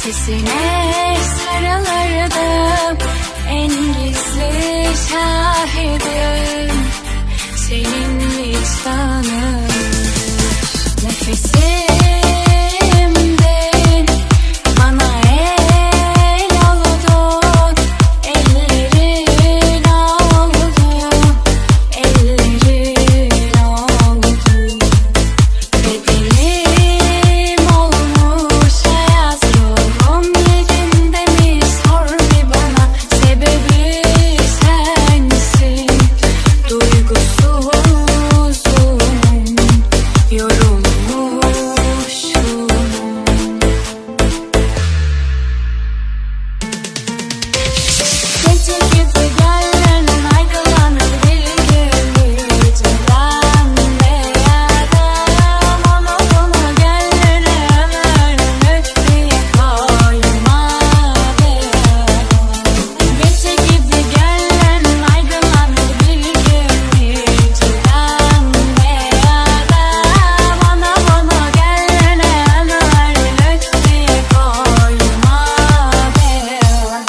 Nefesine sarılırdım, en gizli şahidim senin vicdanın. Nefesimdin, bana el oldun, ellerin oldu, ellerin oldu. Bedenim olmuş ayaz, ruhum yerinde mi sor bir bana, sebebi sensin, duygusuzum, yorulmuşum. Gece gibi gönlün aydınlanır bir gün, geceden beyazım, onu bunu gönlüne ömür diye koyma beyazım. Gece gibi gönlün aydınlanır bir gün, geceden beyazım, onu bunu gönlüne ömür diye koyma beyazım.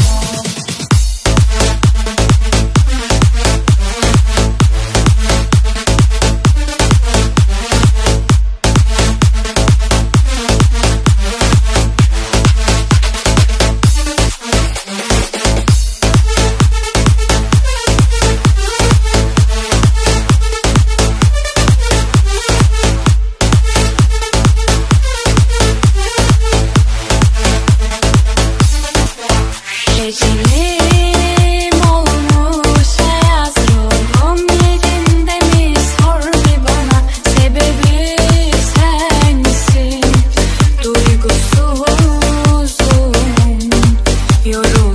Gecelerim olmuş ayaz, ruhum yerinde mi sor bir bana, sebebi sensin, duygusuzum, yorulmuşum.